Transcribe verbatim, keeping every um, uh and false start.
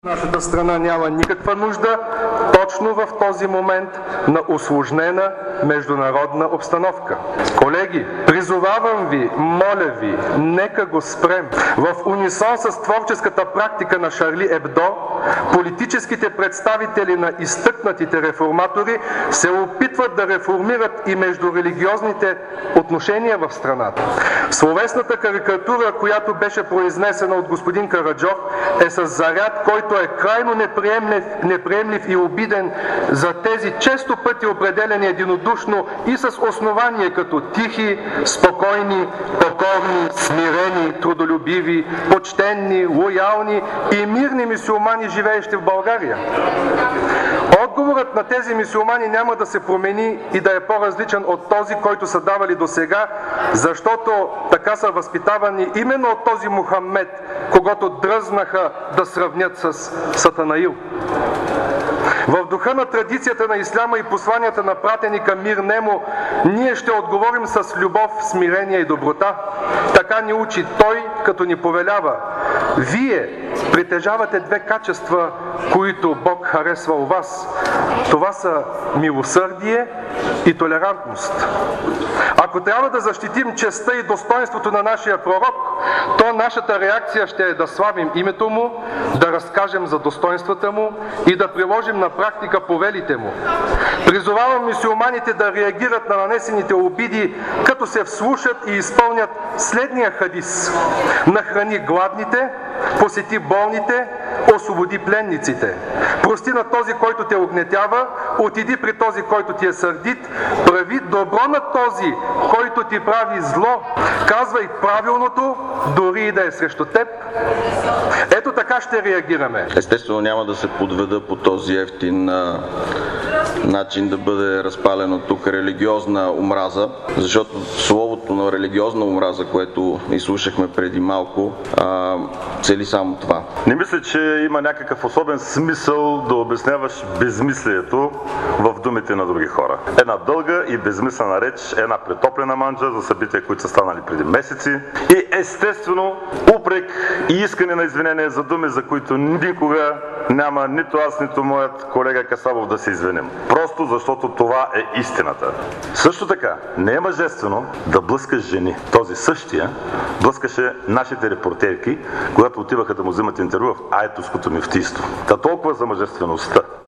Нашата страна няма никаква нужда точно в този момент на усложнена международна обстановка. Колеги, призовавам ви, моля ви, нека го спрем. В унисон с творческата практика на Шарли Ебдо, политическите представители на изтъкнатите реформатори се опитват да реформират и междурелигиозните отношения в страната. Словесната карикатура, която беше произнесена от господин Караджов, е с заряд, който е крайно неприемлив, неприемлив и обиден за тези често пъти определени единодушно и с основание като тихи, спокойни, покорни, смирени, трудолюбиви, почтенни, лоялни и мирни мюсюлмани, живеещи в България. Отговорът на тези мюсюлмани няма да се промени и да е по-различен от този, който са давали до сега, защото така са възпитавани именно от този Мухаммед, когото дръзнаха да сравнят с Сатанаил. В духа на традицията на исляма и посланията на пратени към мир немо, ние ще отговорим с любов, смирение и доброта. Така ни учи Той, като ни повелява. Вие притежавате две качества, които Бог харесва у вас. Това са милосърдие и толерантност. Ако трябва да защитим честта и достоинството на нашия пророк, то нашата реакция ще е да славим името му, да разкажем за достоинствата му и да приложим на практика повелите му. Призовавам мюсюлманите да реагират на нанесените обиди, като се вслушат и изпълнят следния хадис: нахрани гладните, посети болните, освободи пленниците. Прости на този, който те огнетява, отиди при този, който ти е сърдит, прави добро на този, който ти прави зло. Казвай правилното, дори и да е срещу теб. Ето така ще реагираме. Естествено няма да се подведа по този ефтин а, начин да бъде разпалено тук религиозна омраза, защото словото на религиозна омраза, което изслушахме преди малко, а, цели само това. Не мисля, че има някакъв особен смисъл да обясняваш безмислието в думите на други хора. Една дълга и безмислена реч, една претоплена манджа за събития, които са станали преди месеци, и естествено упрек и искане на извинение за думи, за които никога няма нито аз, нито моят колега Касабов да се извиним. Просто защото това е истината. Също така, не е мъжествено да блъскаш жени. Този същия блъскаше нашите репортерки, когато отиваха да му взимат интервю в Айтоското мюфтийство. Та толкова за мъжествеността.